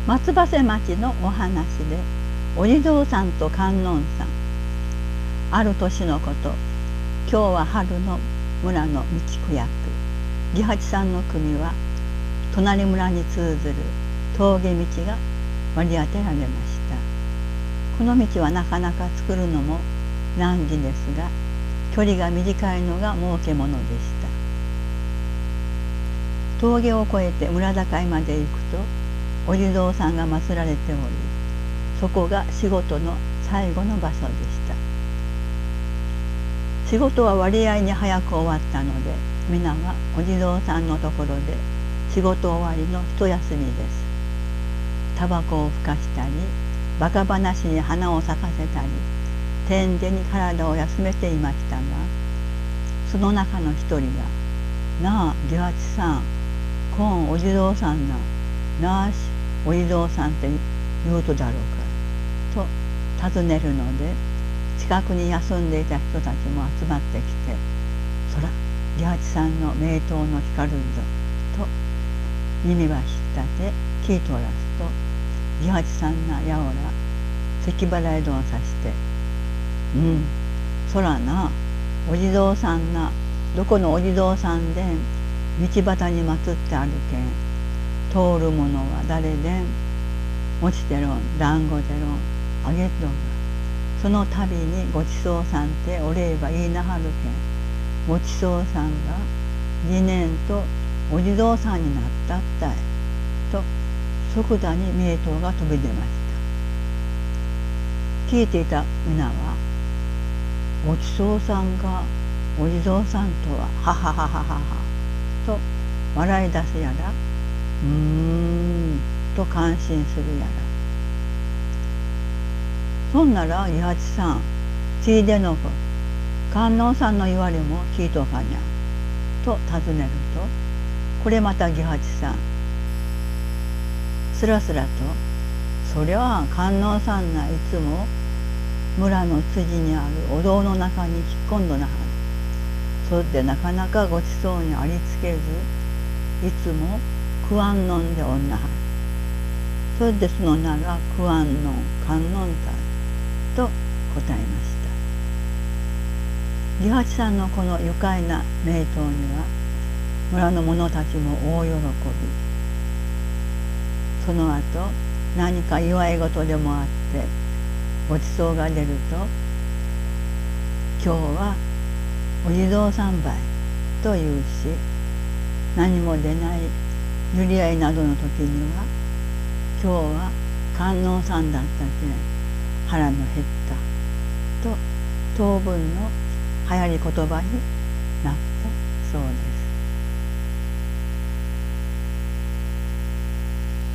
松葉瀬町のお話で、お地蔵さんと観音さん。ある年のこと、今日は春の村の道区役義八さんの組は隣村に通ずる峠道が割り当てられました。この道はなかなか作るのも難儀ですが、距離が短いのが儲けものでした。峠を越えて村境まで行くとお地蔵さんが祀られており、そこが仕事の最後の場所でした。仕事は割合に早く終わったので、皆はお地蔵さんのところで仕事終わりの一休みです。タバコをふかしたり、バカ話に花を咲かせたり、天でに体を休めていましたが、その中の一人が「なあ義八さん、こんお地蔵さんな、なあしお地蔵さんって言うとだろうか」と尋ねるので、近くに休んでいた人たちも集まってきて「そら義八さんの名刀の光るぞ」と耳はひったて聞いとらすと、義八さんがやおら咳払いどんさして「そらな、お地蔵さんな、どこのお地蔵さんでん道端に祀ってあるけん、通る者は誰でん落ちてろん団子でろんあげとが、その度にごちそうさんってお礼ば言いなはるけん、ごちそうさんが次年とお地蔵さんになったったい」と即座に名刀が飛び出ました。聞いていた皆は「ごちそうさんがお地蔵さんとははははははは」と笑い出すやら、と感心するやら。そんなら義八さん、ついでの観音さんの言われも聞いとかにゃと尋ねると、これまた義八さんすらすらと「そりゃあ観音さんないつも村の辻にあるお堂の中に引っ込んどなはる。それでなかなかごちそうにありつけず、いつも食わんのんでおんなはる。それでその名が食わんのん観音たい」と答えました。義八さんのこの愉快な名刀には村の者たちも大喜び。その後何か祝い事でもあってごちそうが出ると「今日はお地蔵さんばい」と言うし、何も出ない塗り合いなどの時には「今日は観音さんだったけん腹の減った」と当分の流行り言葉になったそうです。